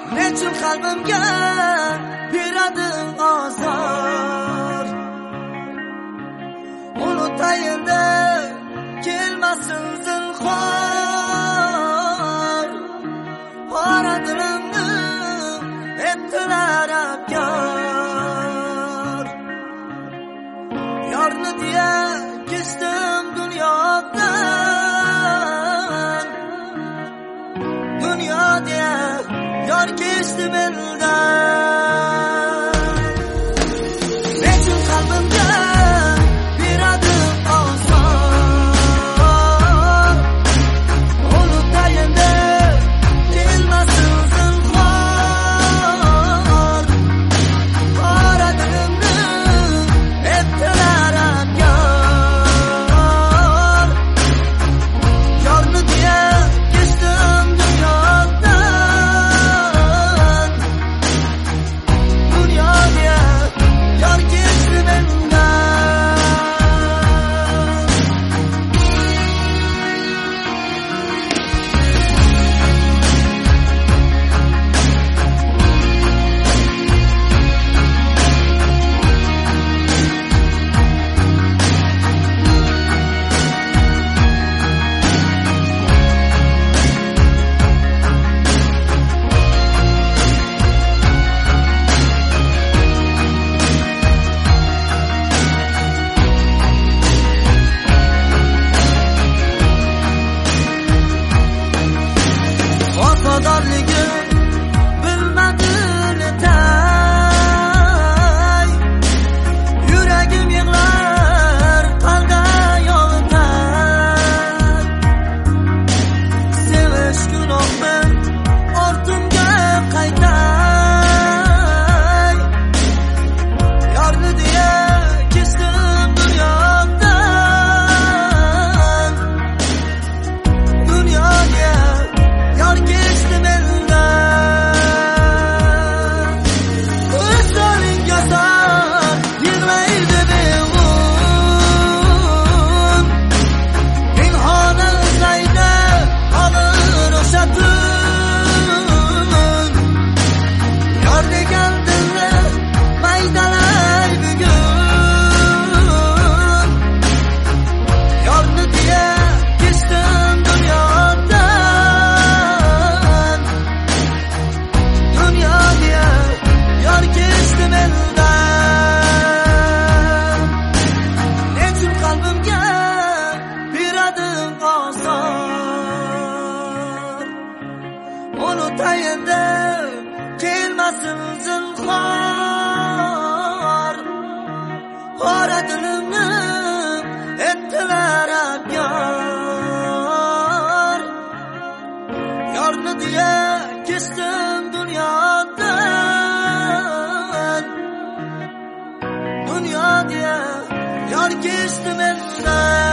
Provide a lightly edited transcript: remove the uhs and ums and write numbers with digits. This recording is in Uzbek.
Nechun qalbimga berading azor. Unutayin deb kelmasin zinhor. Qora dilimni etdilar abkor. Yorni diye kestim dunyodan. Dünya diye yar kestim elden. Nechun qalbimga beradim azor. Unutayin deb kelmasin zinhor. Qora dilimni etdilar abkor. Yorni diye kestim dunyodan. Dünya diye yar kestim elden. Vafodorligim bilmadi netay. Yuragim yig'lar qalda yog'day. Sevish gunohman ortimga qaytay. Yorni diye kestim dunyodan. Dünya diye yar kestim elden. Ko'zlaring yasar yig'laydi begun. Pinhona izlaydi og'ir o'sha tun. Yor degan dilni maydalay bugun. Yorni diye kestim dunyodan. Dünya diye yar kestim elden. Nechun qalbimga beradim azor. Unutayin deb kelmasin zinhor. Qora dilimni etdilar abkor. Yorni diye kestim dunyodan. Dünya diye yar kestim elden.